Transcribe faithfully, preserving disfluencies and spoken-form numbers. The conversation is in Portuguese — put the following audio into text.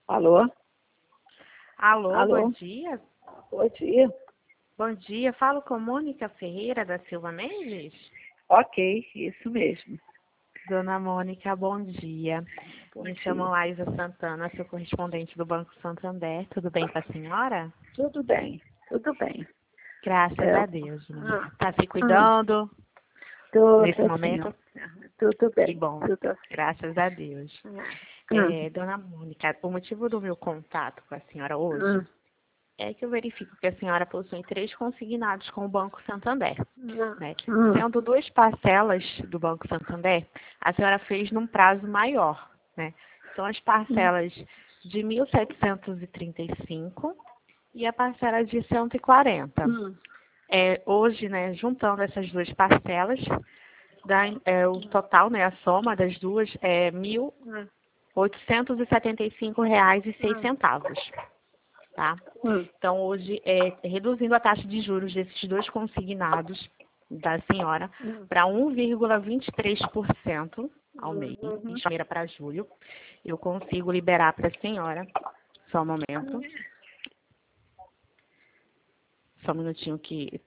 Alô? Alô, Alô? bom dia. Bom dia. Bom dia, falo com Mônica Ferreira da Silva Mendes? Ok, isso mesmo. Dona Mônica, bom dia. Bom Me dia. chamo Laísa Santana, sou correspondente do Banco Santander. Tudo bem com a senhora? Tudo bem, tudo bem. Graças É, a Deus, Mônica. ah, Está se ah, cuidando tô, nesse tô sim, ó. momento? Tudo Que bem, bom, tudo assim. graças a Deus. Ah, É, Dona Mônica, o motivo do meu contato com a senhora hoje ah, é que eu verifico que a senhora possui três consignados com o Banco Santander, né? ah, Sendo duas parcelas do Banco Santander, a senhora fez num prazo maior, né? São as parcelas de mil setecentos e trinta e cinco e a parcela de cento e quarenta. ah, É, hoje, né, juntando essas duas parcelas, dá, é, o total, né, a soma das duas é mil oitocentos e setenta e cinco reais e seis centavos, tá? ah, Então, hoje, é, reduzindo a taxa de juros desses dois consignados da senhora para um vírgula vinte e três por cento ao mês, de janeiro para julho, eu consigo liberar para a senhora, só um momento, só um minutinho que